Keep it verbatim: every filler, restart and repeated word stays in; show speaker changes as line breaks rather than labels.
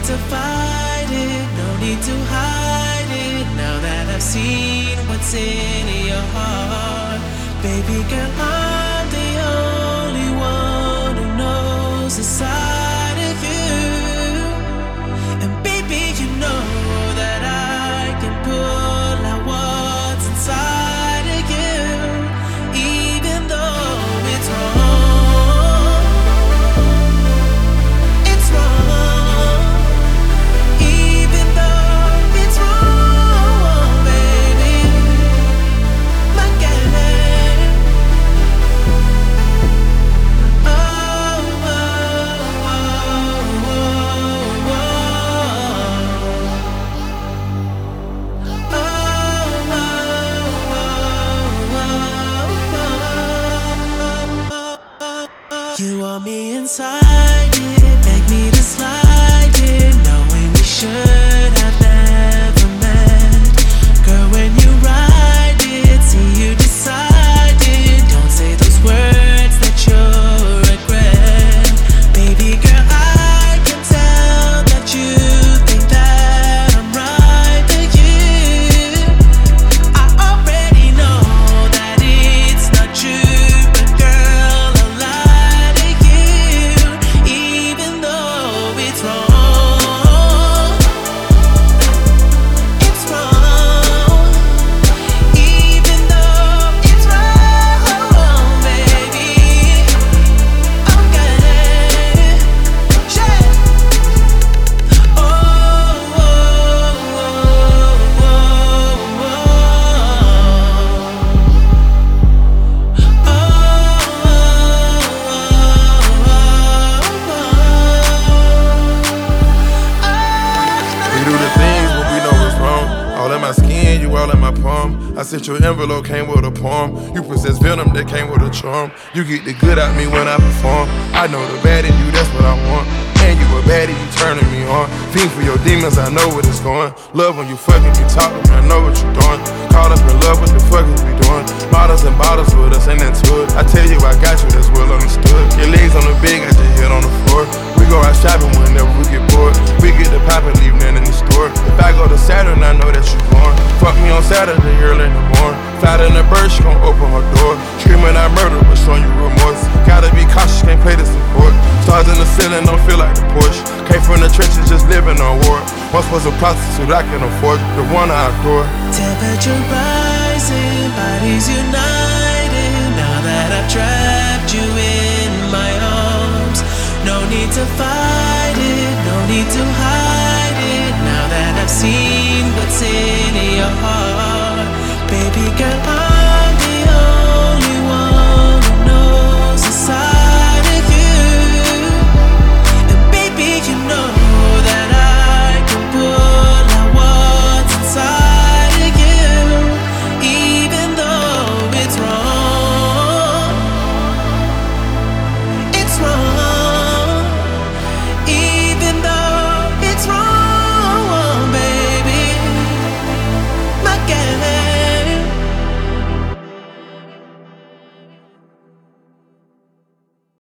to fight it, no need to hide it. Now that I've seen what's in your heart, baby girl, I'm the only one who knows the side of you. And baby, you know that I can pull out what's inside of you, even though it's wrong. It's wrong. Even though it's wrong, baby. Look at it. Oh, oh, oh, oh, oh. You want me inside it, beg me to slide it, knowing we should have never met. Girl, when you ride it, see you decided, don't say those words that you'll regret. Baby girl, I can tell that you think that I'm right for you. I already know that it's not true, but girl, I'll lie to you, even though it's wrong. It's wrong. Even though it's wrong, baby. Okay. Shit. Oh, oh, oh, oh,
We do the things when we know it's wrong. All in my skin, you all in my palm. I sent your envelope, came with a poem. You possess venom that came with a charm. You get the good out me when I perform. I know the bad in you, that's what I want. And you a baddie, you turning me on. Fiend for your demons, I know where it's going. Love when you fucking me, talking, I know what you're doing. Caught up in love, what the fuck is we doing? Bottles and bottles with us, ain't that to it? I tell you I got you, that's well understood. Your legs on the bed, got your head on the floor. We go out shopping whenever we get bored. We get the pop and leave nothing in the store. If I go to Saturn, I know that you born. Fuck me on Saturday, early in the morning. Flat in the bird, she gon' open her door. Screaming I murder, but showing you remorse. Gotta be cautious, can't play this support. Stars in the ceiling, don't feel like the Porsche. Came from the trenches, just living on war. Once was a prostitute, I can afford the one I adore.
temperature rising, bodies united. Now that I've trapped you in my arms, no need to fight it, no need to hide it. Now that I've seen what's in your heart, baby girl,